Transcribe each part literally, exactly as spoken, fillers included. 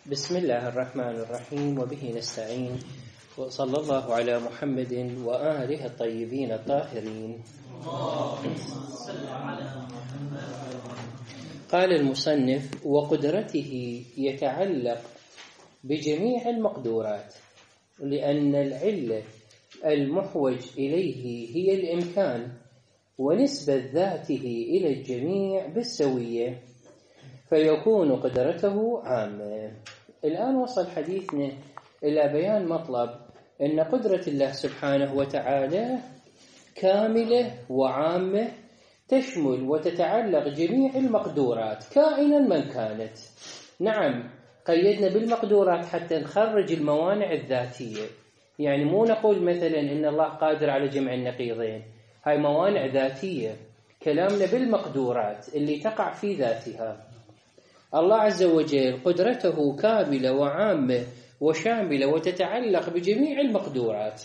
بسم الله الرحمن الرحيم وبه نستعين وصلى الله على محمد وآله الطيبين الطاهرين. قال المصنف: وقدرته يتعلق بجميع المقدورات، لأن العلة المحوج إليه هي الإمكان، ونسبة ذاته إلى الجميع بالسوية، فيكون قدرته عامة. الآن وصل حديثنا إلى بيان مطلب أن قدرة الله سبحانه وتعالى كاملة وعامة، تشمل وتتعلق جميع المقدورات كائنا من كانت. نعم، قيدنا بالمقدورات حتى نخرج الموانع الذاتية، يعني مو نقول مثلا إن الله قادر على جمع النقيضين، هاي موانع ذاتية. كلامنا بالمقدورات اللي تقع في ذاتها. الله عز وجل قدرته كاملة وعامة وشاملة وتتعلق بجميع المقدورات،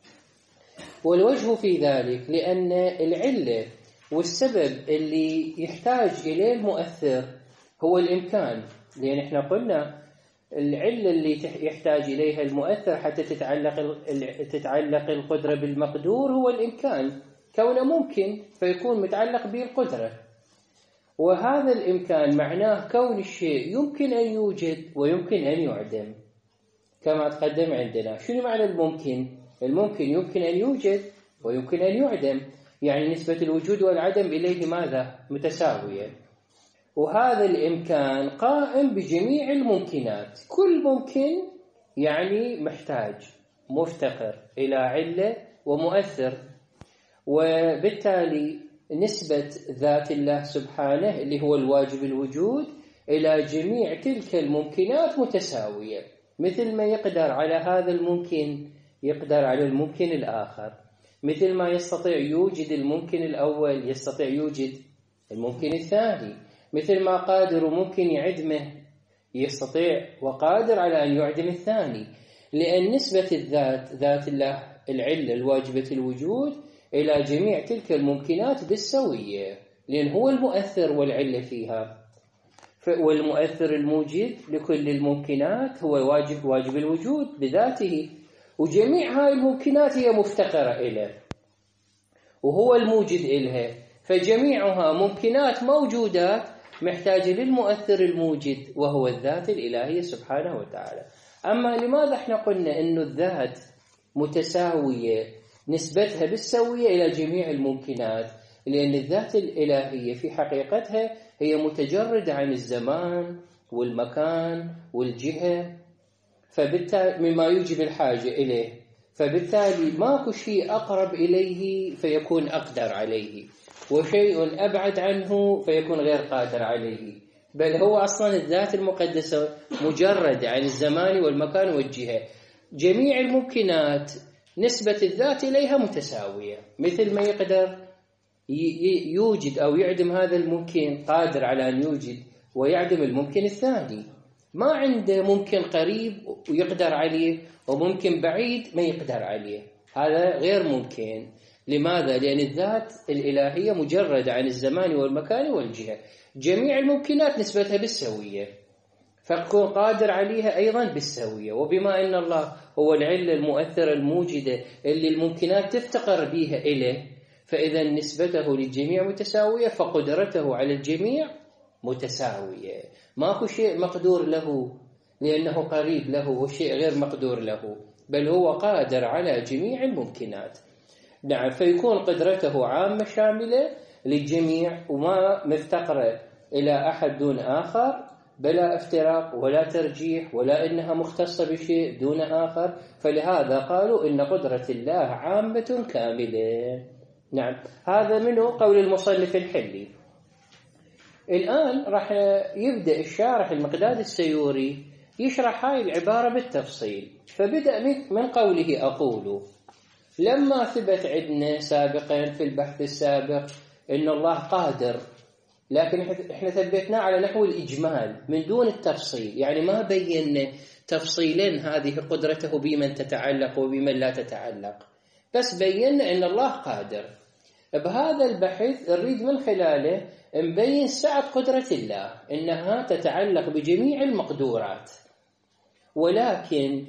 والوجه في ذلك لأن العلة والسبب اللي يحتاج إليه المؤثر هو الإمكان، لأن احنا قلنا العلة اللي يحتاج إليها المؤثر حتى تتعلق تتعلق القدرة بالمقدور هو الإمكان، كونه ممكن فيكون متعلق به القدرة. وهذا الإمكان معناه كون الشيء يمكن أن يوجد ويمكن أن يعدم كما تقدم عندنا. شنو معنى الممكن؟ الممكن يمكن أن يوجد ويمكن أن يعدم، يعني نسبة الوجود والعدم إليه ماذا؟ متساوية. وهذا الإمكان قائم بجميع الممكنات، كل ممكن يعني محتاج مفتقر إلى علة ومؤثر، وبالتالي نسبة ذات الله سبحانه اللي هو الواجب الوجود إلى جميع تلك الممكنات متساوية. مثل ما يقدر على هذا الممكن يقدر على الممكن الآخر، مثل ما يستطيع يوجد الممكن الأول يستطيع يوجد الممكن الثاني، مثل ما قادر وممكن يعدمه يستطيع وقادر على أن يعدم الثاني، لأن نسبة الذات ذات الله العلة الواجبة الوجود إلى جميع تلك الممكنات بالسوية، لأن هو المؤثر والعلة فيها. والمؤثر الموجد لكل الممكنات هو واجب واجب الوجود بذاته، وجميع هاي الممكنات هي مفتقرة إليه وهو الموجد إلها، فجميعها ممكنات موجودات محتاجة للمؤثر الموجد وهو الذات الإلهية سبحانه وتعالى. أما لماذا احنا قلنا إنه الذات متساوية نسبتها بالسوية إلى جميع الممكنات؟ لأن الذات الإلهية في حقيقتها هي متجردة عن الزمان والمكان والجهة، فبالتالي مما يوجب الحاجة إليه، فبالتالي ماكو شيء أقرب إليه فيكون أقدر عليه، وشيء أبعد عنه فيكون غير قادر عليه، بل هو أصلا الذات المقدسة مجردة عن الزمان والمكان والجهة. جميع الممكنات نسبة الذات إليها متساوية، مثل ما يقدر يوجد أو يعدم هذا الممكن قادر على أن يوجد ويعدم الممكن الثاني. ما عنده ممكن قريب ويقدر عليه وممكن بعيد ما يقدر عليه، هذا غير ممكن. لماذا؟ لأن الذات الإلهية مجردة عن الزمان والمكان والجهة، جميع الممكنات نسبتها بالسوية، فيكون قادر عليها أيضا بالسوية. وبما أن الله هو العلة المؤثرة الموجدة اللي الممكنات تفتقر بها إليه، فإذا نسبته للجميع متساوية، فقدرته على الجميع متساوية. ماكو شيء مقدور له لأنه قريب له وشيء غير مقدور له، بل هو قادر على جميع الممكنات. نعم، فيكون قدرته عامة شاملة للجميع وما مفتقرة إلى أحد دون آخر، بلا افتراق ولا ترجيح ولا إنها مختصة بشيء دون آخر. فلهذا قالوا إن قدرة الله عامة كاملة. نعم، هذا منه قول المصنف الحلي. الآن راح يبدأ الشارح المقداد السيوري يشرح هاي العبارة بالتفصيل، فبدأ من قوله: أقول لما ثبت عندنا سابقا في البحث السابق إن الله قادر، لكن احنا ثبتنا على نحو الإجمال من دون التفصيل، يعني ما بينا تفصيلا هذه قدرته بمن تتعلق وبمن لا تتعلق، بس بينا إن الله قادر. بهذا البحث نريد من خلاله نبين سعة قدرة الله، إنها تتعلق بجميع المقدورات، ولكن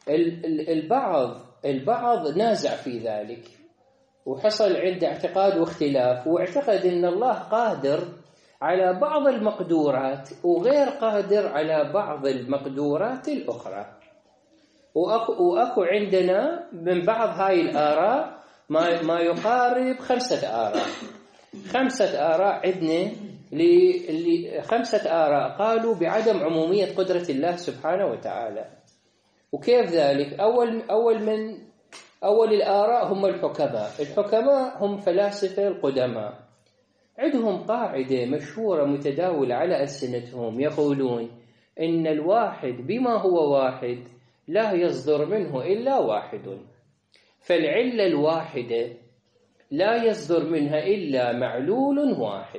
البعض البعض نازع في ذلك، وحصل عنده اعتقاد واختلاف، واعتقد أن الله قادر على بعض المقدورات وغير قادر على بعض المقدورات الأخرى. وأكو, وأكو عندنا من بعض هاي الآراء ما, ما يقارب خمسة آراء خمسة آراء عندنا خمسة آراء قالوا بعدم عمومية قدرة الله سبحانه وتعالى. وكيف ذلك؟ أول, أول من أول الآراء هم الحكماء. الحكماء هم فلاسفة القدماء، عندهم قاعدة مشهورة متداولة على ألسنتهم، يقولون إن الواحد بما هو واحد لا يصدر منه إلا واحد، فالعلة الواحدة لا يصدر منها إلا معلول واحد.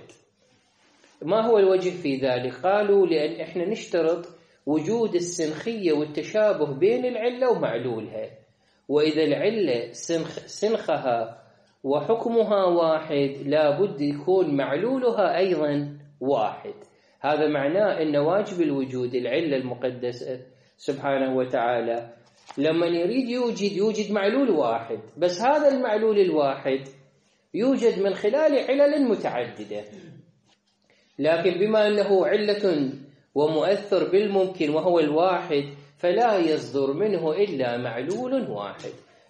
ما هو الوجه في ذلك؟ قالوا لأن إحنا نشترط وجود السنخية والتشابه بين العلة ومعلولها، وإذا العلة سنخ سنخها وحكمها واحد لا بد يكون معلولها أيضا واحد. هذا معناه أن واجب الوجود العلة المقدسة سبحانه وتعالى لما يريد يوجد يوجد معلول واحد، بس هذا المعلول الواحد يوجد من خلال علل متعددة، لكن بما أنه علة ومؤثر بالممكن وهو الواحد فلا يصدر منه إلا معلول واحد.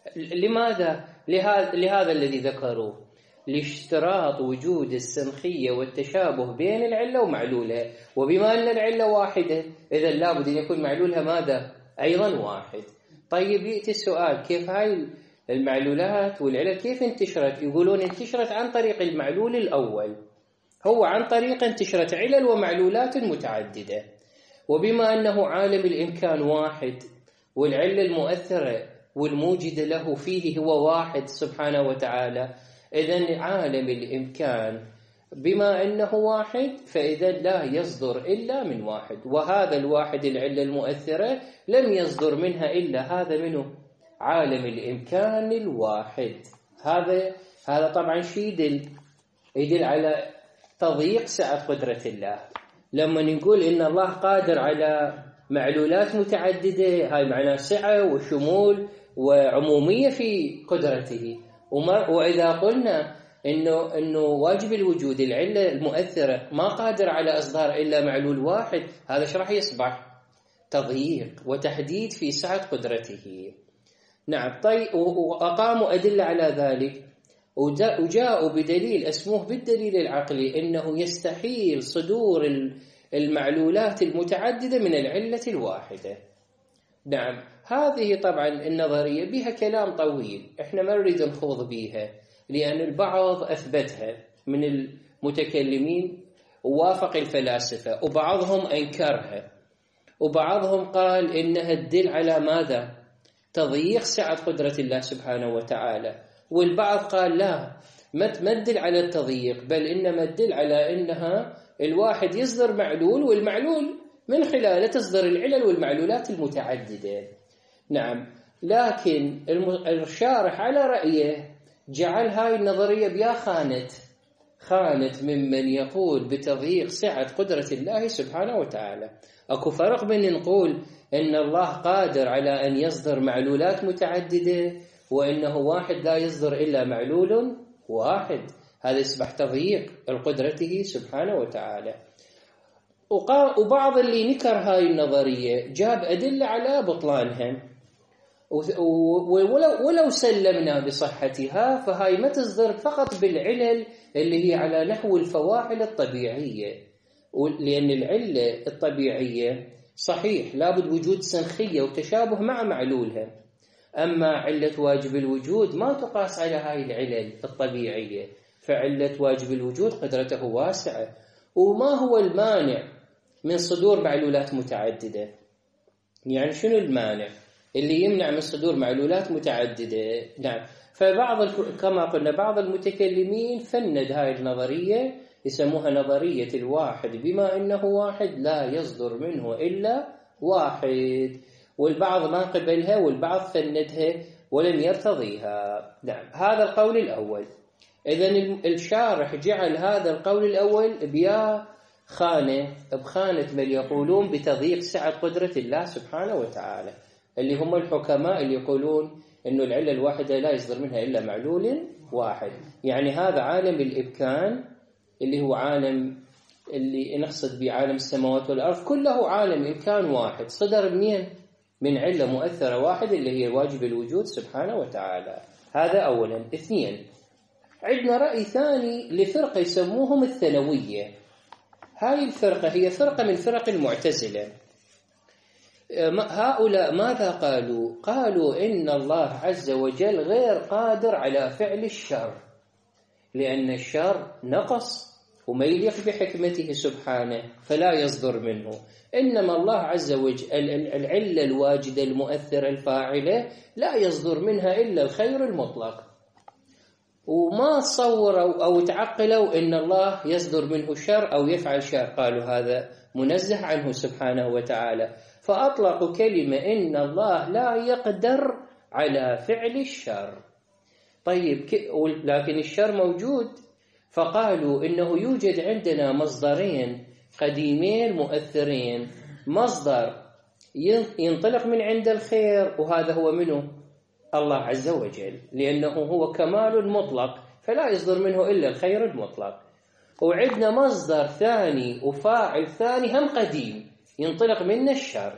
لماذا؟ لهذا, لهذا الذي ذكروه، لاشتراط وجود السنخية والتشابه بين العلة ومعلولها، وبما أن العلة واحدة إذا لابد أن يكون معلولها ماذا؟ أيضا واحد. طيب يأتي السؤال، كيف هاي المعلولات والعلل كيف انتشرت؟ يقولون انتشرت عن طريق المعلول الأول، هو عن طريق انتشرت علل ومعلولات متعددة، وبما أنه عالم الإمكان واحد والعلة المؤثرة والموجد له فيه هو واحد سبحانه وتعالى، إذن عالم الإمكان بما أنه واحد فإذا لا يصدر إلا من واحد، وهذا الواحد العلة المؤثرة لم يصدر منها إلا هذا منه عالم الإمكان الواحد. هذا هذا طبعا شيء يدل يدل على تضييق سعة قدرة الله. لما نقول إن الله قادر على معلولات متعددة، هاي معناه سعة وشمول وعمومية في قدرته. وإذا قلنا إنه إنه واجب الوجود العلة المؤثرة ما قادر على إصدار إلا معلول واحد، هذا إيش راح يصبح؟ تضييق وتحديد في سعة قدرته. نعم. طيب، وأقاموا أدلة على ذلك وجاءوا بدليل اسمه بالدليل العقلي، إنه يستحيل صدور المعلولات المتعددة من العلة الواحدة. نعم. هذه طبعا النظرية بها كلام طويل، احنا ما نريد نخوض بها لأن البعض أثبتها من المتكلمين ووافق الفلاسفة، وبعضهم أنكرها، وبعضهم قال إنها تدل على ماذا؟ تضييق سعة قدرة الله سبحانه وتعالى، والبعض قال لا، ما تدل على التضييق، بل إنما تدل على إنها الواحد يصدر معلول، والمعلول من خلاله تصدر العلل والمعلولات المتعددة. نعم. لكن الشارح على رأيه جعل هاي النظرية بيا خانت خانت ممن يقول بتضييق سعة قدرة الله سبحانه وتعالى. أكو فرق بين نقول إن الله قادر على أن يصدر معلولات متعددة وإنه واحد لا يصدر إلا معلول واحد، هذا يصبح تضييق قدرته سبحانه وتعالى. وبعض اللي نكر هاي النظرية جاب أدلة على بطلانها، ولو, ولو سلمنا بصحتها فهاي ما تصدر فقط بالعلل اللي هي على نحو الفواعل الطبيعية، لأن العلة الطبيعية صحيح لابد وجود سنخية وتشابه مع معلولها، أما علة واجب الوجود ما تقاس على هاي العلل الطبيعية، فعلة واجب الوجود قدرته واسعة. وما هو المانع من صدور معلولات متعددة؟ يعني شنو المانع اللي يمنع من صدور معلولات متعددة؟ نعم. فبعض كما قلنا بعض المتكلمين فند هاي النظرية، يسموها نظرية الواحد، بما أنه واحد لا يصدر منه إلا واحد، والبعض ما قبلها والبعض فندها ولم يرتضيها. نعم. هذا القول الأول. إذن الشارح جعل هذا القول الأول بيا خانة بخانة من يقولون بتضييق سعة قدرة الله سبحانه وتعالى، اللي هم الحكماء اللي يقولون إنه العلة الواحدة لا يصدر منها إلا معلول واحد. يعني هذا عالم الإمكان اللي هو عالم اللي نقصد به عالم السماوات والأرض، كله عالم إمكان واحد صدر منين؟ من علة مؤثرة واحدة اللي هي واجب الوجود سبحانه وتعالى. هذا أولا. اثنين، عندنا رأي ثاني لفرقة يسموهم الثانوية. هاي الفرقة هي فرقة من فرق المعتزلة. هؤلاء ماذا قالوا؟ قالوا إن الله عز وجل غير قادر على فعل الشر، لأن الشر نقص وما يليق بحكمته سبحانه فلا يصدر منه. إنما الله عز وجل العلة الواجدة المؤثرة الفاعلة لا يصدر منها إلا الخير المطلق، وما تصوروا أو تعقلوا إن الله يصدر منه شر أو يفعل شر، قالوا هذا منزه عنه سبحانه وتعالى، فأطلقوا كلمة إن الله لا يقدر على فعل الشر. طيب لكن الشر موجود، فقالوا إنه يوجد عندنا مصدرين قديمين مؤثرين، مصدر ينطلق من عند الخير وهذا هو منه الله عز وجل، لأنه هو كمال مطلق فلا يصدر منه إلا الخير المطلق. وعندنا مصدر ثاني وفاعل ثاني هم قديم ينطلق منه الشر،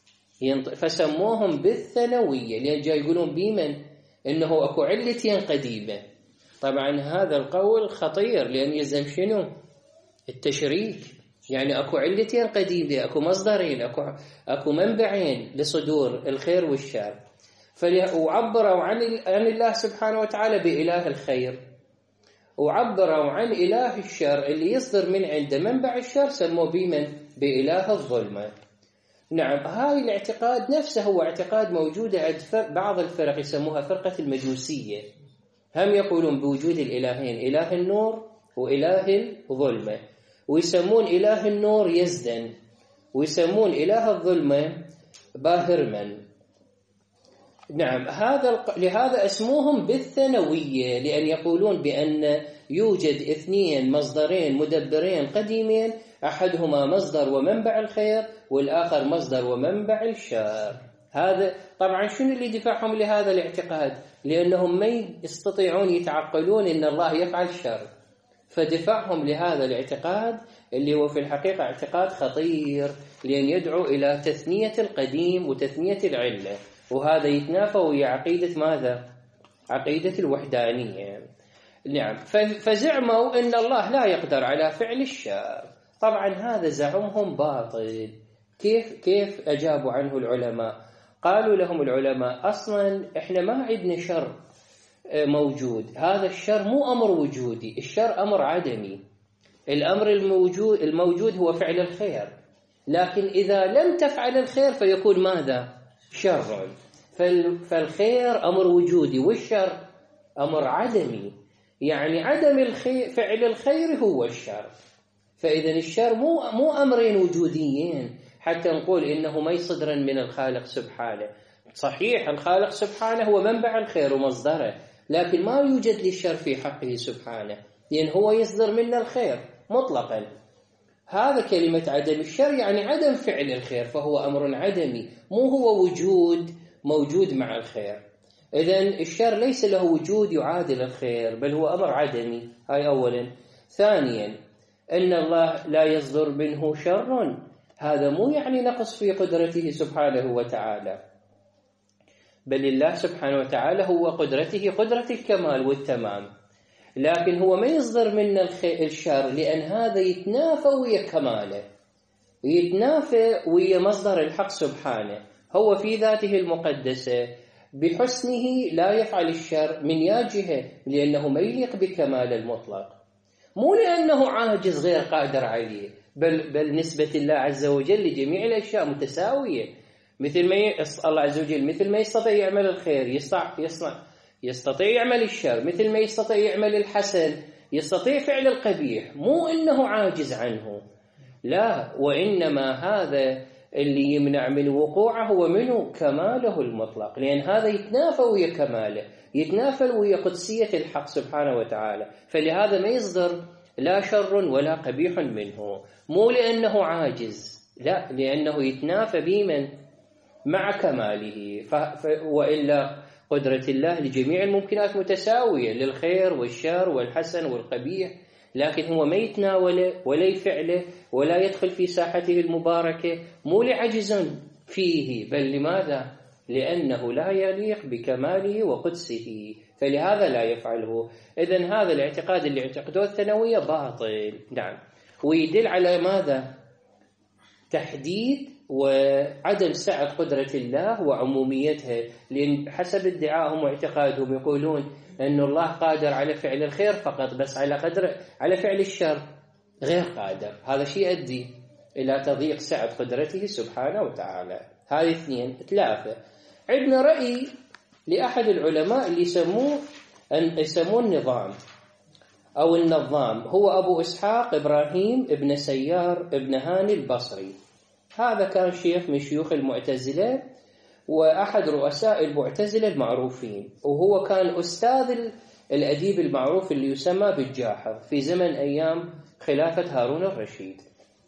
فسموهم بالثانوية، لأن جاي يقولون بمن إنه أكو علتين قديمة. طبعا هذا القول خطير، لأن يلزم شنو؟ التشريك. يعني أكو علتين قديمة، أكو مصدرين، أكو, أكو منبعين لصدور الخير والشر. وعبروا عن عن الله سبحانه وتعالى بإله الخير، وعبروا عن إله الشر اللي يصدر من عنده منبع الشر سموه بمن؟ بإله الظلمة. نعم، هاي الاعتقاد نفسه هو اعتقاد موجود عند بعض الفرق يسموها فرقة المجوسية، هم يقولون بوجود الإلهين، إله النور وإله الظلمة، ويسمون إله النور يزدن، ويسمون إله الظلمة باهرمن. نعم، هذا لهذا اسموهم بالثانوية، لأن يقولون بأن يوجد اثنين مصدرين مدبرين قديمين، أحدهما مصدر ومنبع الخير والآخر مصدر ومنبع الشر. هذا طبعا شنو اللي دفعهم لهذا الاعتقاد؟ لأنهم ما يستطيعون يتعقلون إن الله يفعل الشر، فدفعهم لهذا الاعتقاد اللي هو في الحقيقة اعتقاد خطير، لأن يدعو إلى تثنية القديم وتثنية العلة، وهذا يتنافى ويا عقيدة ماذا؟ عقيدة الوحدانية. نعم، فزعموا إن الله لا يقدر على فعل الشر. طبعا هذا زعمهم باطل. كيف كيف أجابوا عنه العلماء؟ قالوا لهم العلماء أصلا إحنا ما عندنا شر موجود، هذا الشر مو أمر وجودي، الشر أمر عدمي. الأمر الموجود الموجود هو فعل الخير، لكن إذا لم تفعل الخير فيكون ماذا؟ شر. فالخير أمر وجودي والشر أمر عدمي، يعني عدم الخير فعل الخير هو الشر. فإذا الشر مو مو أمرين وجوديين حتى نقول إنه ما يصدر من الخالق سبحانه. صحيح الخالق سبحانه هو منبع الخير ومصدره، لكن ما يوجد للشر في حقه سبحانه، لأن هو يصدر منه الخير مطلقا. هذا كلمة عدم الشر يعني عدم فعل الخير، فهو أمر عدمي، مو هو وجود موجود مع الخير. إذن الشر ليس له وجود يعادل الخير، بل هو أمر عدمي. هاي أولا. ثانيا، أن الله لا يصدر منه شر، هذا مو يعني نقص في قدرته سبحانه وتعالى، بل الله سبحانه وتعالى هو قدرته قدرة الكمال والتمام، لكن هو ما يصدر منه الشر، لأن هذا يتنافى ويا كماله، يتنافى ويا مصدر الحق سبحانه. هو في ذاته المقدسة بحسنه لا يفعل الشر من يا جهة، لأنه ما يليق بكمال المطلق، مو لأنه عاجز غير قادر عليه، بل, بل نسبة الله عز وجل لجميع الأشياء متساوية. مثل ما الله عز وجل مثل ما يستطيع يعمل الخير يصنع يصنع يستطيع يعمل الشر، مثل ما يستطيع يعمل الحسن يستطيع فعل القبيح، مو إنه عاجز عنه، لا، وإنما هذا اللي يمنع من وقوعه هو منه كماله المطلق، لأن هذا يتنافى ويا كماله، يتنافى ويا قدسية الحق سبحانه وتعالى، فلهذا ما يصدر لا شر ولا قبيح منه، مو لأنه عاجز، لا، لأنه يتنافى بمن؟ مع كماله. ف... ف... وإلا قدرة الله لجميع الممكنات متساوية، للخير والشر والحسن والقبيح، لكن هو ما يتناوله ولا يفعله ولا يدخل في ساحته المباركة، مو لعجز فيه، بل لماذا؟ لأنه لا يليق بكماله وقدسه، فلهذا لا يفعله. إذن هذا الاعتقاد اللي اعتقدوه الثانوية باطل. نعم. ويدل على ماذا؟ تحديد وعدم سعة قدرة الله وعموميتها، لأن حسب ادعائهم واعتقادهم يقولون أن الله قادر على فعل الخير فقط، بس على قدر على فعل الشر غير قادر. هذا شيء يؤدي إلى تضييق سعة قدرته سبحانه وتعالى. هذه اثنين. ثلاثة، عندنا رأي لأحد العلماء اللي يسموه أن يسموه النظام أو النظام، هو أبو إسحاق إبراهيم ابن سيار ابن هاني البصري. هذا كان شيخ من شيوخ المعتزلة وأحد رؤساء المعتزلة المعروفين، وهو كان أستاذ الأديب المعروف اللي يسمى بالجاحظ في زمن أيام خلافة هارون الرشيد.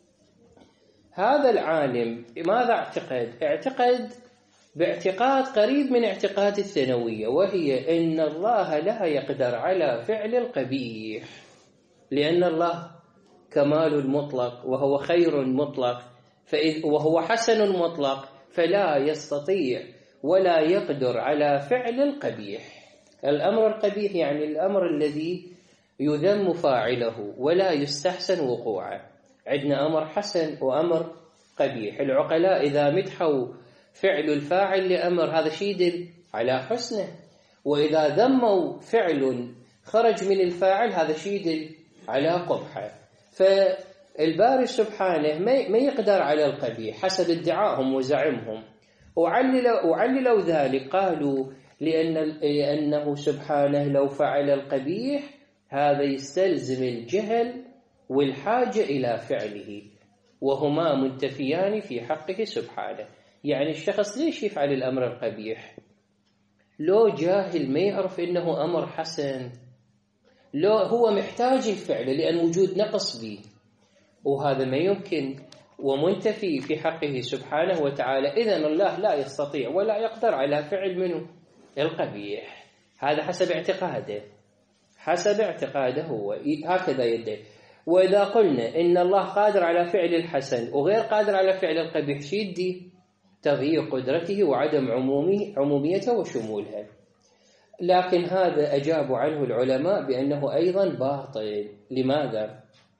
هذا العالم ماذا اعتقد؟ اعتقد باعتقاد قريب من اعتقاد الثانوية، وهي أن الله لا يقدر على فعل القبيح، لأن الله كمال مطلق وهو خير مطلق فإذ وهو حسن مطلق، فلا يستطيع ولا يقدر على فعل القبيح. الأمر القبيح يعني الأمر الذي يذم فاعله ولا يستحسن وقوعه. عندنا أمر حسن وأمر قبيح. العقلاء إذا مدحوا فعل الفاعل لأمر هذا شيء يدل على حسنه، وإذا ذموا فعل خرج من الفاعل هذا شيء يدل على قبحه. فالباري سبحانه ما يقدر على القبيح حسب ادعائهم وزعمهم، وعللوا, وعللوا ذلك، قالوا لأن لأنه سبحانه لو فعل القبيح هذا يستلزم الجهل والحاجة إلى فعله، وهما منتفيان في حقه سبحانه. يعني الشخص ليش يفعل الأمر القبيح؟ لو جاهل ما يعرف إنه أمر حسن، لو هو محتاج الفعل لأن وجود نقص به، وهذا ما يمكن ومنتفي في حقه سبحانه وتعالى. إذن الله لا يستطيع ولا يقدر على فعل منه القبيح. هذا حسب اعتقاده، حسب اعتقاده هو هكذا يدعي. وإذا قلنا إن الله قادر على فعل الحسن وغير قادر على فعل القبيح، شيدي تضييق قدرته وعدم عمومي عموميته وشمولها. لكن هذا أجاب عنه العلماء بأنه أيضا باطل. لماذا؟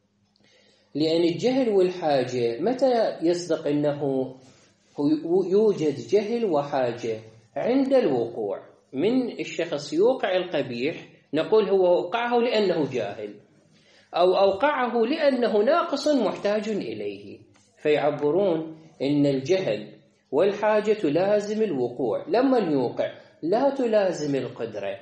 لأن الجهل والحاجة متى يصدق أنه يوجد جهل وحاجة؟ عند الوقوع من الشخص يوقع القبيح، نقول هو وقعه لأنه جاهل، أو أوقعه لأنه ناقص محتاج إليه، فيعبرون إن الجهل والحاجة تلازم الوقوع. لما يوقع لا تلازم القدرة،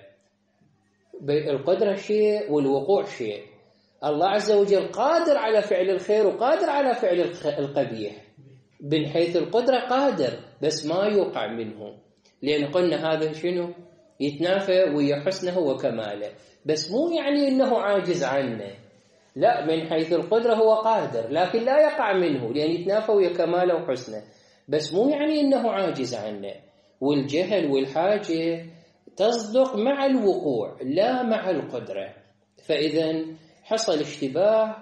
القدرة شيء والوقوع شيء. الله عز وجل قادر على فعل الخير وقادر على فعل القبيح، من حيث القدرة قادر بس ما يوقع منه، لأن قلنا هذا شنو؟ يتنافى ويا حسنه وكماله، بس مو يعني إنه عاجز عنه، لا، من حيث القدرة هو قادر لكن لا يقع منه لأن يتنافى ويا كماله وحسنه، بس مو يعني إنه عاجز عنه. والجهل والحاجة تصدق مع الوقوع لا مع القدرة. فإذا حصل اشتباه،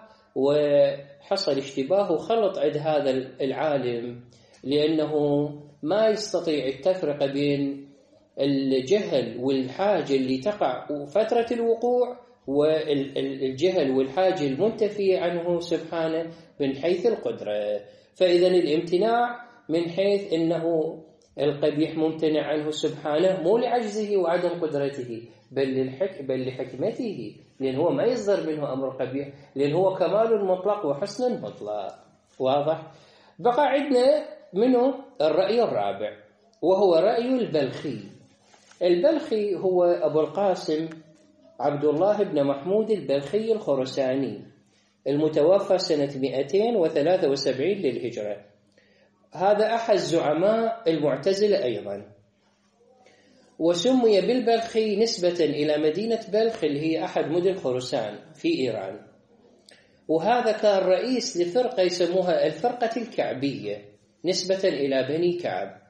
وحصل اشتباه وخلط عند هذا العالم، لأنه ما يستطيع التفرقة بين الجهل والحاجة اللي تقع فترة الوقوع والجهل والحاجة المنتفية عنه سبحانه من حيث القدرة. فإذا الامتناع من حيث أنه القبيح ممتنع عنه سبحانه مو لعجزه وعدم قدرته، بل للحك بل لحكمته، لأن هو ما يصدر منه أمر قبيح، لأن هو كمال مطلق وحسن مطلق. واضح؟ بقى عندنا منه الرأي الرابع، وهو رأي البلخي. البلخي هو أبو القاسم عبد الله بن محمود البلخي الخرساني، المتوفى سنة مئتين وثلاثة وسبعين للهجرة. هذا أحد زعماء المعتزلة أيضا، وسمي بالبلخي نسبة إلى مدينة بلخ اللي هي أحد مدن خراسان في إيران. وهذا كان رئيس لفرقة يسموها الفرقة الكعبية نسبة إلى بني كعب.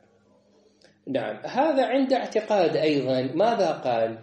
نعم، هذا عنده اعتقاد أيضا. ماذا قال؟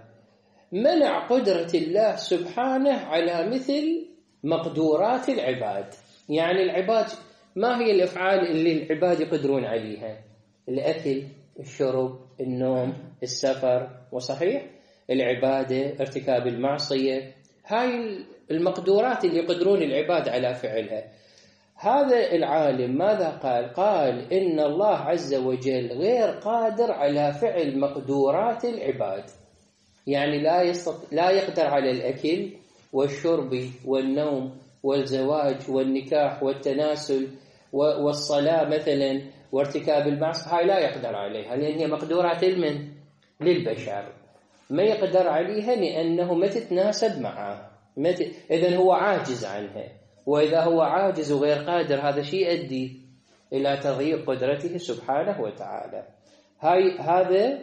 منع قدرة الله سبحانه على مثل مقدورات العباد. يعني العباد ما هي الأفعال اللي العباد يقدرون عليها؟ الأكل، الشرب، النوم، السفر، وصحيح العبادة، ارتكاب المعصية، هاي المقدورات اللي يقدرون العباد على فعلها. هذا العالم ماذا قال؟ قال إن الله عز وجل غير قادر على فعل مقدورات العباد. يعني لا يستط... لا يقدر على الأكل والشرب والنوم والزواج والنكاح والتناسل والصلاة مثلا وارتكاب المعصية، هاي لا يقدر عليها لأن هي مقدورات المن للبشر، ما يقدر عليها لأنه ما تتناسب معه، مت... إذن هو عاجز عنها. وإذا هو عاجز وغير قادر هذا شيء يؤدي إلى تضييق قدرته سبحانه وتعالى. هاي هذا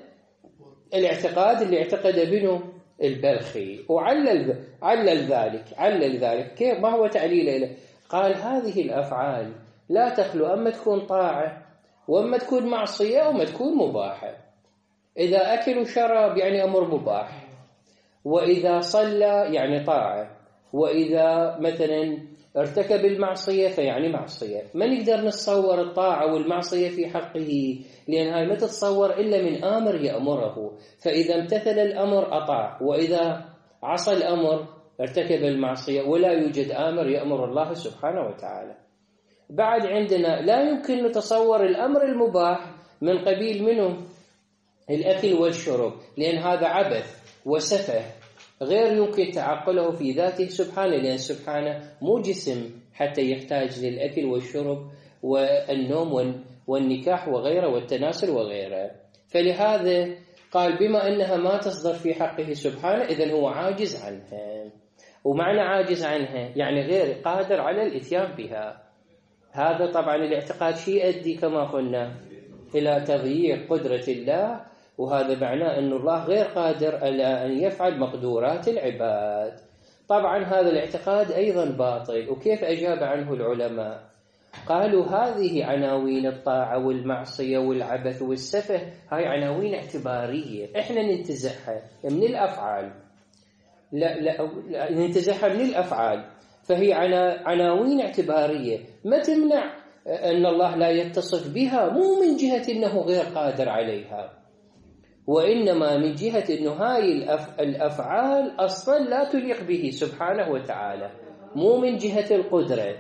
الاعتقاد اللي اعتقد بنو البلخي، وعلل علل ذلك علل ذلك كيف؟ ما هو تعليله له؟ قال هذه الأفعال لا تخلو أما تكون طاعة وأما تكون معصية وأما تكون مباحة. إذا أكل وشرب يعني أمر مباح، وإذا صلى يعني طاعة، وإذا مثلا ارتكب المعصية فيعني معصية. ما نقدر نتصور الطاعة والمعصية في حقه لأن هاي ما تتصور إلا من آمر يأمره، فإذا امتثل الأمر أطاع، وإذا عصى الأمر ارتكب المعصية، ولا يوجد آمر يأمر الله سبحانه وتعالى. بعد عندنا لا يمكن نتصور الأمر المباح من قبيل منه الأكل والشرب لأن هذا عبث وسفه غير يمكن تعقله في ذاته سبحانه، لأن سبحانه مو جسم حتى يحتاج للأكل والشرب والنوم والنكاح وغيره والتناسل وغيره. فلهذا قال بما أنها ما تصدر في حقه سبحانه إذن هو عاجز عنها. ومعنى عاجز عنها يعني غير قادر على الإتيان بها. هذا طبعا الاعتقاد شيء يؤدي كما قلنا إلى تضييق قدرة الله، وهذا معناه أن الله غير قادر على أن يفعل مقدورات العباد. طبعا هذا الاعتقاد أيضا باطل. وكيف أجاب عنه العلماء؟ قالوا هذه عناوين الطاعة والمعصية والعبث والسفه هاي عناوين اعتبارية احنا ننتزعها من الأفعال، لا لا ننتزعها من الأفعال، فهي عناوين اعتبارية ما تمنع أن الله لا يتصف بها، مو من جهة أنه غير قادر عليها، وإنما من جهة أنه هاي الأفعال أصلا لا تليق به سبحانه وتعالى، مو من جهة القدرة.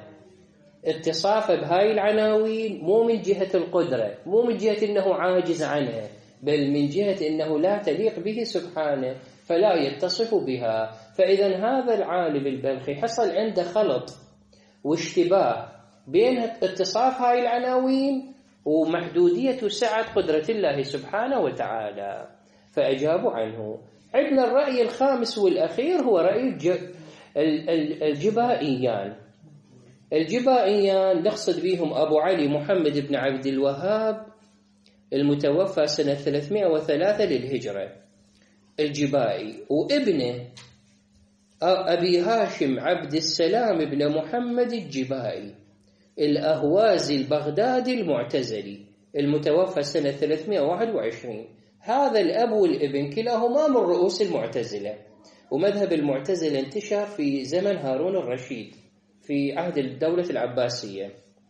اتصافه بهاي العناوين مو من جهة القدرة، مو من جهة أنه عاجز عنها، بل من جهة أنه لا تليق به سبحانه فلا يتصف بها. فإذا هذا العالم البلخي حصل عنده خلط واشتباه بين اتصاف هاي العناوين ومحدودية وسعة قدرة الله سبحانه وتعالى، فأجابوا عنه. عندنا الرأي الخامس والأخير هو رأي الجبائيان. الجبائيان نقصد بهم أبو علي محمد بن عبد الوهاب المتوفى سنة ثلاثمائة وثلاثة للهجرة الجبائي، وابنه أبي هاشم عبد السلام بن محمد الجبائي الأهوازي البغدادي المعتزلي المتوفى سنة ثلاثمائة وواحد وعشرين. هذا الأب والابن كلاهما من رؤوس المعتزلة، ومذهب المعتزلة انتشر في زمن هارون الرشيد في عهد الدولة العباسية.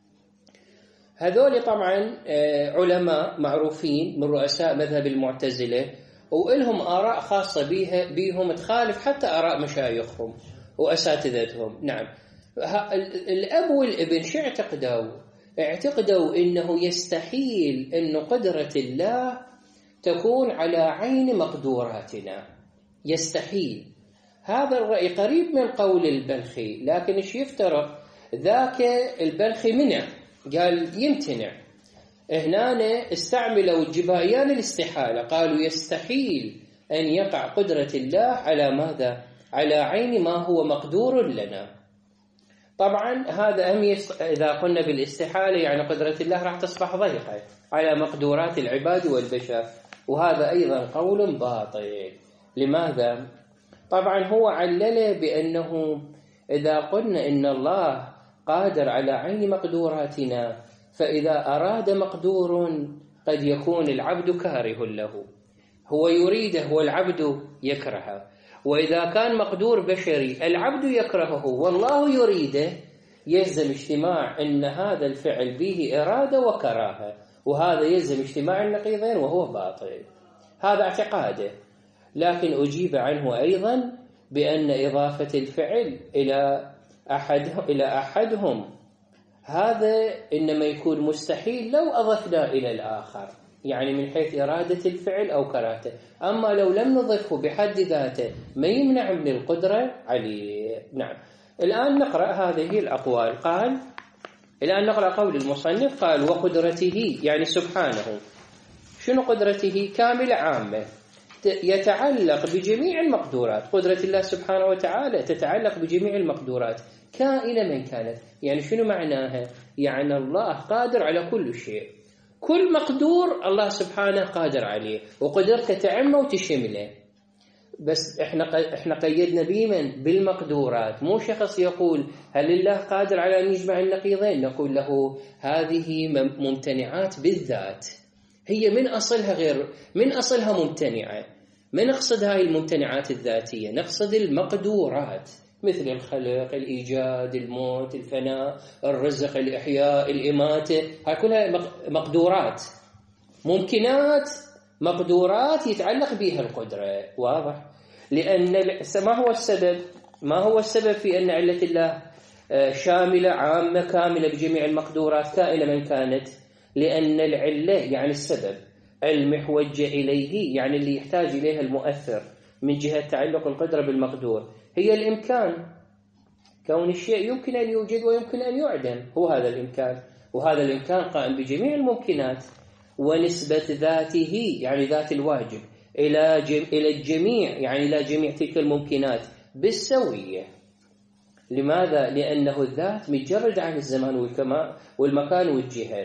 هذول طبعا علماء معروفين من رؤساء مذهب المعتزلة، وإلهم آراء خاصة بيها بيهم تخالف حتى آراء مشايخهم وأساتذتهم. نعم، الأب والابن شو اعتقدوا؟ اعتقدوا إنه يستحيل أن قدرة الله تكون على عين مقدوراتنا، يستحيل. هذا الرأي قريب من قول البلخي، لكن ايش يفترق؟ ذاك البلخي منع، قال يمتنع. هنا استعملوا الجبائيان الاستحالة، قالوا يستحيل أن يقع قدرة الله على ماذا؟ على عين ما هو مقدور لنا. طبعا هذا أم يص... إذا قلنا بالاستحالة يعني قدرة الله راح تصبح ضيقة على مقدورات العباد والبشر، وهذا أيضا قول باطل. لماذا؟ طبعا هو علل بأنه إذا قلنا إن الله قادر على عين مقدوراتنا، فإذا أراد مقدور قد يكون العبد كاره له، هو يريده والعبد يكرهه. وإذا كان مقدور بشري العبد يكرهه والله يريده، يلزم اجتماع أن هذا الفعل به إرادة وكراهة، وهذا يلزم اجتماع النقيضين وهو باطل. هذا اعتقاده. لكن أجيب عنه أيضا بأن إضافة الفعل إلى أحد إلى أحدهم هذا إنما يكون مستحيل لو أضفنا إلى الآخر، يعني من حيث إرادة الفعل أو كراهته. أما لو لم نضفه بحد ذاته ما يمنع من القدرة عليه. نعم. الآن نقرأ هذه الأقوال. قال الآن نقرأ قول المصنف. قال وقدرته يعني سبحانه. شنو قدرته؟ كاملة عامة يتعلق بجميع المقدورات. قدرة الله سبحانه وتعالى تتعلق بجميع المقدورات كائنة من كانت. يعني شنو معناها؟ يعني الله قادر على كل شيء، كل مقدور الله سبحانه قادر عليه، وقدرته تعمه وتشمله. بس احنا احنا قيدنا بمن؟ بالمقدورات. مو شخص يقول هل الله قادر على ان يجمع النقيضين، نقول له هذه ممتنعات بالذات، هي من اصلها غير من اصلها ممتنعه. ما نقصد هاي الممتنعات الذاتيه، نقصد المقدورات، مثل الخلق، الايجاد، الموت، الفناء، الرزق، الاحياء، الاماته. هاي كلها مقدورات، ممكنات، مقدورات يتعلق بها القدرة. واضح؟ لأن ما هو السبب؟ ما هو السبب في أن علة الله شاملة عامة كاملة بجميع المقدورات كائنة من كانت؟ لأن العلة يعني السبب المحوجة إليه، يعني اللي يحتاج إليها المؤثر من جهة تعلق القدرة بالمقدور، هي الإمكان. كون الشيء يمكن أن يوجد ويمكن أن يعدم، هو هذا الإمكان. وهذا الإمكان قائم بجميع الممكنات. ونسبة ذاته يعني ذات الواجب إلى إلى الجميع، يعني إلى جميع تلك الممكنات بالسوية. لماذا؟ لأنه الذات متجرد عن الزمان والمكان والجهة،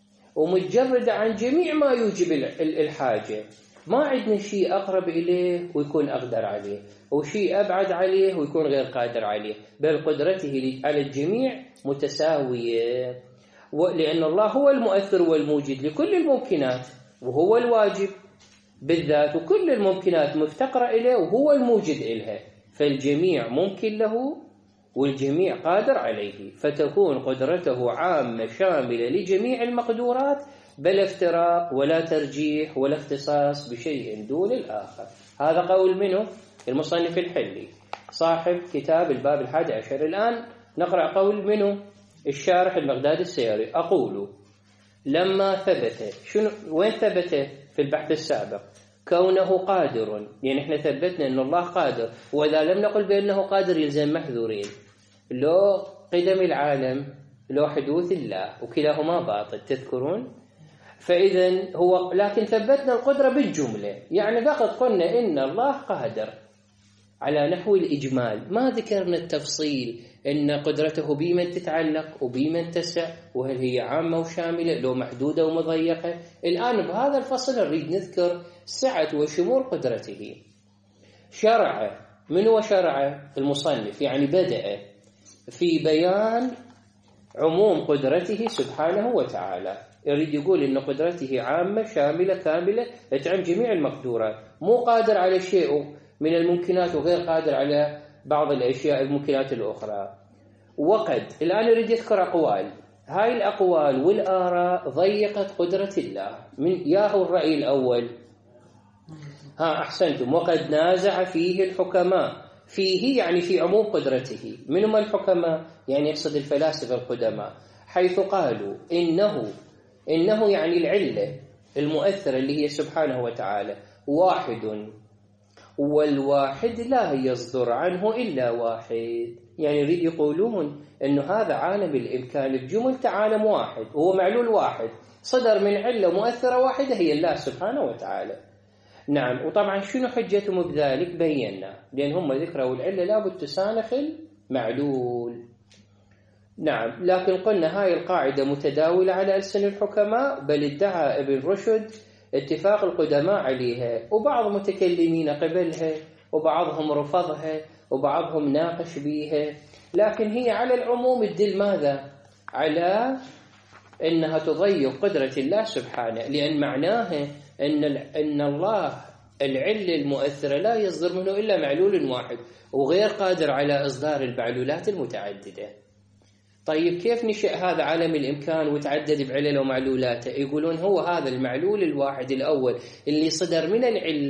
ومتجرد عن جميع ما يوجب الحاجة. ما عندنا شيء أقرب إليه ويكون أقدر عليه، وشيء أبعد عليه ويكون غير قادر عليه، بل قدرته على الجميع متساوية. لأن الله هو المؤثر والموجد لكل الممكنات، وهو الواجب بالذات، وكل الممكنات مفتقرة إليه وهو الموجد إلها، فالجميع ممكن له والجميع قادر عليه، فتكون قدرته عامة شاملة لجميع المقدورات بلا افتراق ولا ترجيح ولا اختصاص بشيء دون الآخر. هذا قول منه؟ المصنف الحلي صاحب كتاب الباب الحادي عشر. الآن نقرأ قول منه؟ الشارح المقداد السياري. أقول لما ثبت، شنو وين ثبت؟ في البحث السابق، كونه قادر، يعني احنا ثبتنا أن الله قادر، وإذا لم نقل بأنه قادر يلزم محذورين، لو قدم العالم لو حدوث الله، وكلاهما باطل، تذكرون؟ فإذا هو، لكن ثبتنا القدرة بالجملة، يعني فقط قلنا إن الله قادر على نحو الإجمال، ما ذكرنا التفصيل إن قدرته بمن تتعلق وبمن تسع، وهل هي عامة وشاملة لو محدودة ومضيقة. الآن بهذا الفصل نريد نذكر سعة وشمول قدرته. شرع، من هو شرع؟ المصنف، يعني بدأ في بيان عموم قدرته سبحانه وتعالى. يريد يقول إن قدرته عامة شاملة كاملة تعم جميع المقدورات، مو قادر على شيء من الممكنات وغير قادر على بعض الأشياء الممكنات الأخرى. وقد الآن يريد يذكر أقوال، هاي الأقوال والآراء ضيقت قدرة الله. من ياهو الرأي الأول؟ ها أحسنتم. وقد نازع فيه الحكماء، فيه يعني في عموم قدرته. من هم الحكماء؟ يعني يقصد الفلاسفة القدماء، حيث قالوا إنه إنه يعني العلة المؤثرة اللي هي سبحانه وتعالى واحد، والواحد لا يصدر عنه إلا واحد. يعني يريد يقولون أنه هذا عالم الإمكان بجملة عالم واحد، وهو معلول واحد صدر من علة مؤثرة واحدة هي الله سبحانه وتعالى. نعم. وطبعا شنو حجتهم بذلك؟ بينا، لأن هم ذكروا العلة لابد تسانخ المعلول. نعم. لكن قلنا هاي القاعدة متداولة على ألسن الحكماء، بل ادعى ابن رشد اتفاق القدماء عليها، وبعض متكلمين قبلها وبعضهم رفضها وبعضهم ناقش بيها. لكن هي على العموم تدل ماذا؟ على أنها تضيق قدرة الله سبحانه، لأن معناها أن أن الله العلة المؤثرة لا يصدر منه إلا معلول واحد، وغير قادر على إصدار المعلولات المتعددة. طيب كيف نشأ هذا عالم الإمكان وتعدد بعلل ومعلولاته؟ يقولون هو هذا المعلول الواحد الأول اللي صدر من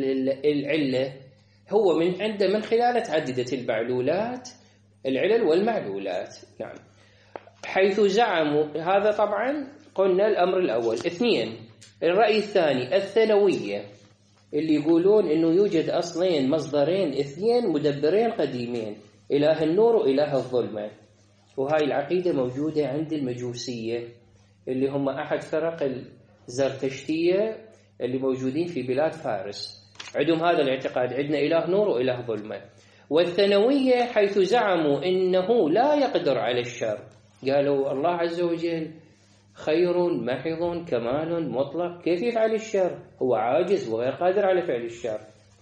العلة هو من عنده من خلاله تعددت المعلولات العلل والمعلولات. نعم. حيث زعموا هذا، طبعا قلنا الأمر الأول. اثنين، الرأي الثاني الثانوية اللي يقولون إنه يوجد أصلين مصدرين اثنين مدبرين قديمين، إله النور وإله الظلمة. وهاي العقيدة موجودة عند المجوسية اللي هم أحد فرق الزرتشتية اللي موجودين في بلاد فارس، عندهم هذا الاعتقاد، عندنا إله نور وإله ظلمة. والثانوية حيث زعموا إنه لا يقدر على الشر، قالوا الله عز وجل خير محض كمال مطلق، كيف يفعل الشر؟ هو عاجز وغير قادر على فعل الشر.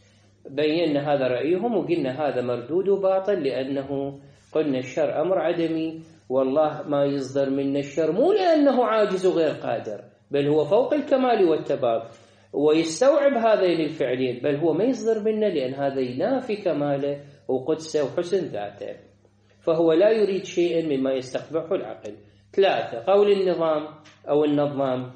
بينا هذا رأيهم وقلنا هذا مردود وباطل، لأنه قلنا الشر أمر عدمي، والله ما يصدر من الشر مو لأنه عاجز وغير قادر، بل هو فوق الكمال والتمام ويستوعب هذين الفعلين، بل هو ما يصدر منه لأن هذا ينافي كماله وقدسه وحسن ذاته، فهو لا يريد شيئا مما يستقبحه العقل. ثلاثة، قول النظام أو النظام.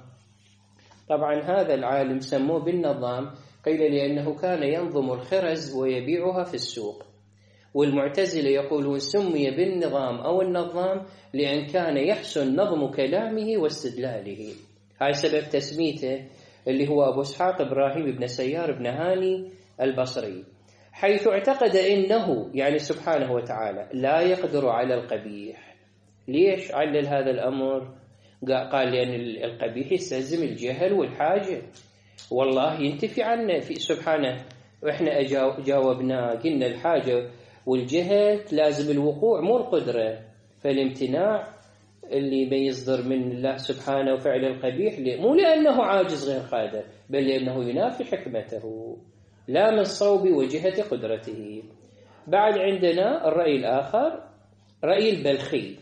طبعا هذا العالم سموه بالنظام، قيل لأنه كان ينظم الخرز ويبيعها في السوق. والمعتزلة يقولون سمي بالنظام أو النظام لأن كان يحسن نظم كلامه واستدلاله. هاي سبب تسميته، اللي هو أبو إسحاق إبراهيم بن سيار بن هاني البصري، حيث اعتقد إنه يعني سبحانه وتعالى لا يقدر على القبيح. ليش علل هذا الأمر؟ قال لأن القبيح يستلزم الجهل والحاجة، والله ينتفي عنه في سبحانه. وإحنا جاوبنا قلنا الحاجة والجهل لازم الوقوع مو القدرة، فالامتناع اللي بيصدر من الله سبحانه وفعل القبيح مو لأنه عاجز غير قادر، بل لأنه ينافي حكمته لا من صوب وجهة قدرته. بعد عندنا الرأي الآخر، رأي البلخي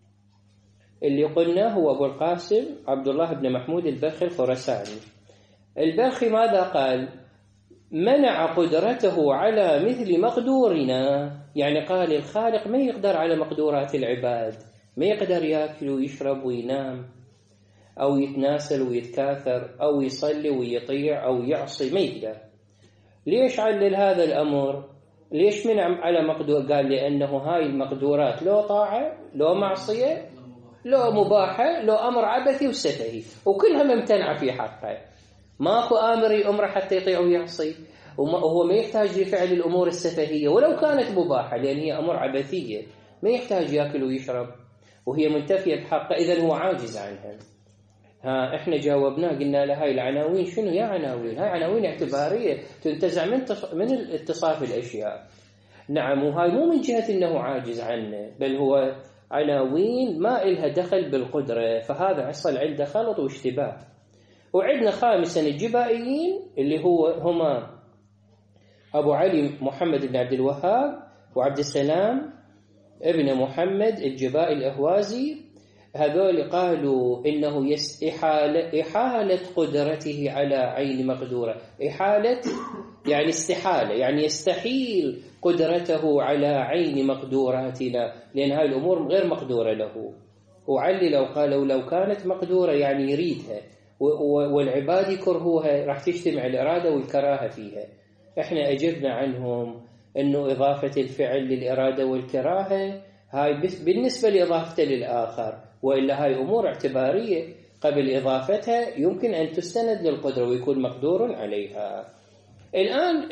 اللي قلنا هو أبو القاسم عبد الله بن محمود البلخي الخراساني. البلخي ماذا قال؟ منع قدرته على مثل مقدورنا، يعني قال الخالق ما يقدر على مقدورات العباد، ما يقدر يأكل ويشرب وينام أو يتناسل ويتكاثر أو يصلي ويطيع أو يعصي، ما يقدر. ليش علل هذا الأمر؟ ليش منع على مقدور؟ قال لأنه هاي المقدورات لو طاعة لو معصية لو مباحة لو أمر عبثي وسفهي، وكلها ممتنعة في حقه. ماكو آمر يأمر حتى يطيع ويعصي، وهو ما يحتاج لفعل الأمور السفهية ولو كانت مباحة، لأن هي أمور عبثية ما يحتاج يأكل ويشرب وهي منتفية بحقه، إذن هو عاجز عنها. ها إحنا جاوبنا قلنا له هاي العناوين شنو يا عناوين؟ هاي عناوين اعتبارية تنتزع من من الاتصاف الأشياء. نعم، وهاي مو من جهة إنه عاجز عنه، بل هو عناوين ما إلها دخل بالقدرة، فهذا حصل عنده خلط واشتباه. وعندنا خامسا الجبائيين اللي هو هما أبو علي محمد بن عبد الوهاب وعبد السلام ابن محمد الجبائي الأهوازي. هذول قالوا إنه إحالة, إحالة قدرته على عين مقدورة. إحالة يعني استحالة، يعني يستحيل قدرته على عين مقدوراتنا، لأن هاي الأمور غير مقدورة له. وعللوا قالوا لو كانت مقدورة يعني يريدها، والعباد يكرهوها، راح تجتمع الإرادة والكراهة فيها. إحنا أجبنا عنهم إنه إضافة الفعل للإرادة والكراهة هاي بالنسبة لإضافته للآخر، وإلا هاي أمور اعتبارية قبل إضافتها يمكن أن تستند للقدرة ويكون مقدور عليها. الآن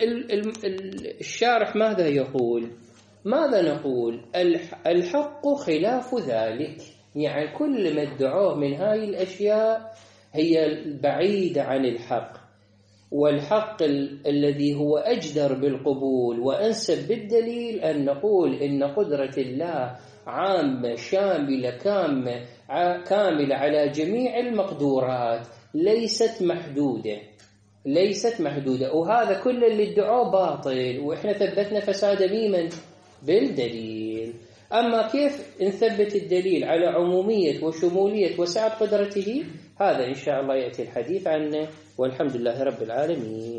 الشارح ماذا يقول؟ ماذا نقول؟ الحق خلاف ذلك، يعني كل ما ادعوه من هاي الأشياء هي بعيدة عن الحق، والحق ال- الذي هو أجدر بالقبول وأنسب بالدليل أن نقول إن قدرة الله عامة شاملة كاملة كاملة على جميع المقدورات، ليست محدودة ليست محدودة وهذا كل اللي ادعوه باطل، وإحنا ثبتنا فساد ميمن بالدليل. أما كيف نثبت الدليل على عمومية وشمولية وسعة قدرته، هذا إن شاء الله يأتي الحديث عنه، والحمد لله رب العالمين.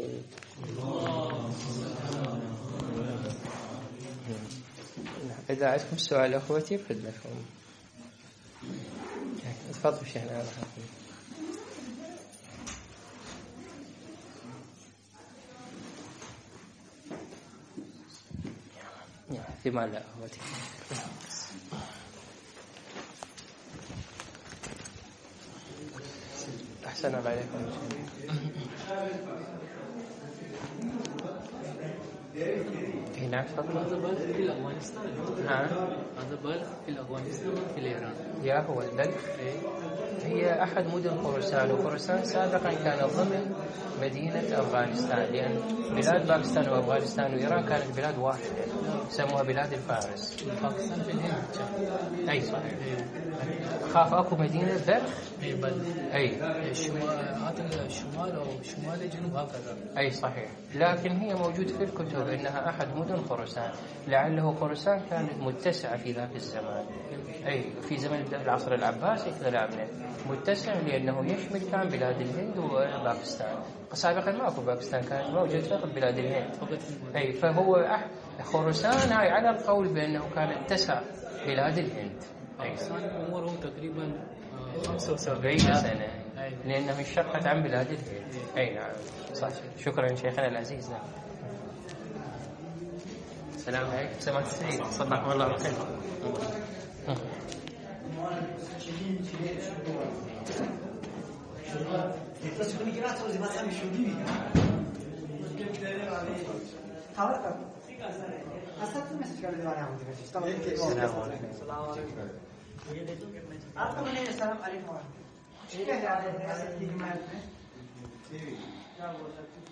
إذا عندكم سؤال أخوتي بخدمتكم. تفضل شيخنا. في مال لا أخوتي. أحسن الله عليكم. نعم تفضل. هذا بلد في أفغانستان. ها هذا بلد في أفغانستان في الإيران. يا هو البلد هي أحد مدن خراسان، وخراسان سابقا كان ضمن مدينة أفغانستان، لأن بلاد باكستان وأفغانستان وإيران كانت بلاد واحدة سموها بلاد الفارس. باكستان في الهند. أي صحيح. خاف أكو مدينة بلد. أي بلد. أي. شمال هذا الشمال أو شمال جنوب هكذا. أي صحيح. لكن هي موجود في الكتب إنها أحد مدن خراسان، لعله خراسان كانت متسعة في ذاك الزمان. أي في زمن العصر العباسي كذا متسع، لأنه يشمل كان بلاد الهند وباكستان. سابقا ما أكو باكستان، كانت موجود فقط بلاد الهند. أي فهو خراسان هاي على القول بأنه كانت تسع بلاد الهند. باكستان عمره تقريبا خمسة وسبعين سنة، لأنها انشقت عن بلاد الهند. أي نعم صح. شكرا شيخنا العزيز. نعم. السلام عليكم. سماحة السيد صباح الله بالخير. السلام عليكم.